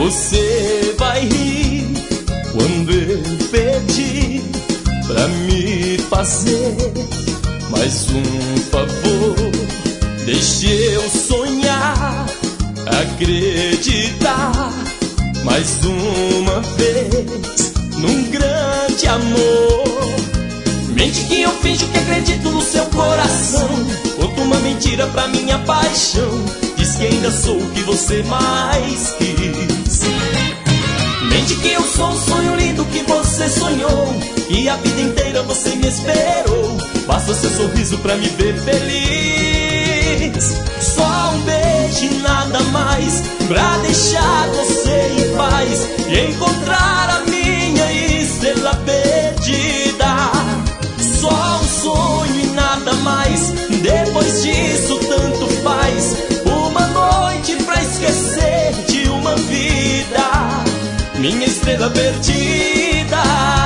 Você vai rir quando eu pedir pra me fazer mais um favor. Deixe eu sonhar, acreditar mais uma vez num grande amor. Mente que eu finjo que acredito no seu coração, conto uma mentira pra minha paixão, diz que ainda sou o que você mais quis. Mente que eu sou um sonho lindo que você sonhou, e a vida inteira você me esperou. Basta seu sorriso pra me ver feliz. Só um beijo e nada mais, pra deixar você em paz e encontrar a minha estrela perdida. Só um sonho e nada mais, depois disso tanto faz. Uma noite pra esquecer de uma vida, minha estrela perdida.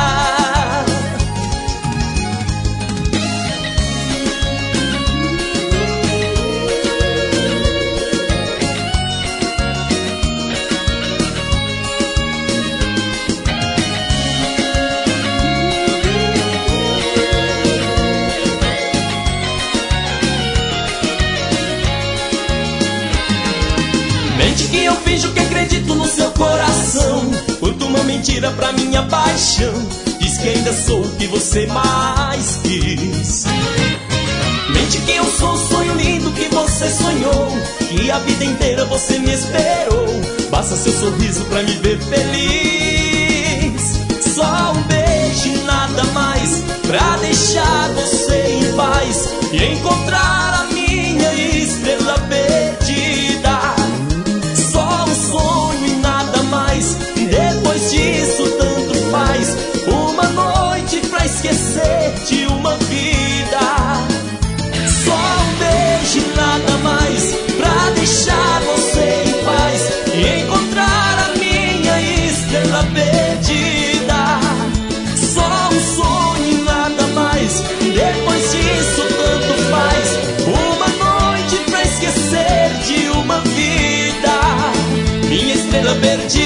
Mente que eu finjo que acredito no seu coração, conto uma mentira pra minha paixão, diz que ainda sou o que você mais quis. Mente que eu sou um sonho lindo que você sonhou, que a vida inteira você me esperou. Basta seu sorriso pra me ver feliz. Só um beijo e nada mais, pra deixar você em paz e encontrar a minha estrela perdida. Só um sonho e nada mais, depois disso tanto faz. Uma noite pra esquecer de uma vida. Só um beijo e nada mais, pra deixar você em paz e encontrar a minha estrela perdida. Só um sonho e nada mais, depois disso tanto faz. Uma noite pra esquecer de uma vida, minha estrela perdida.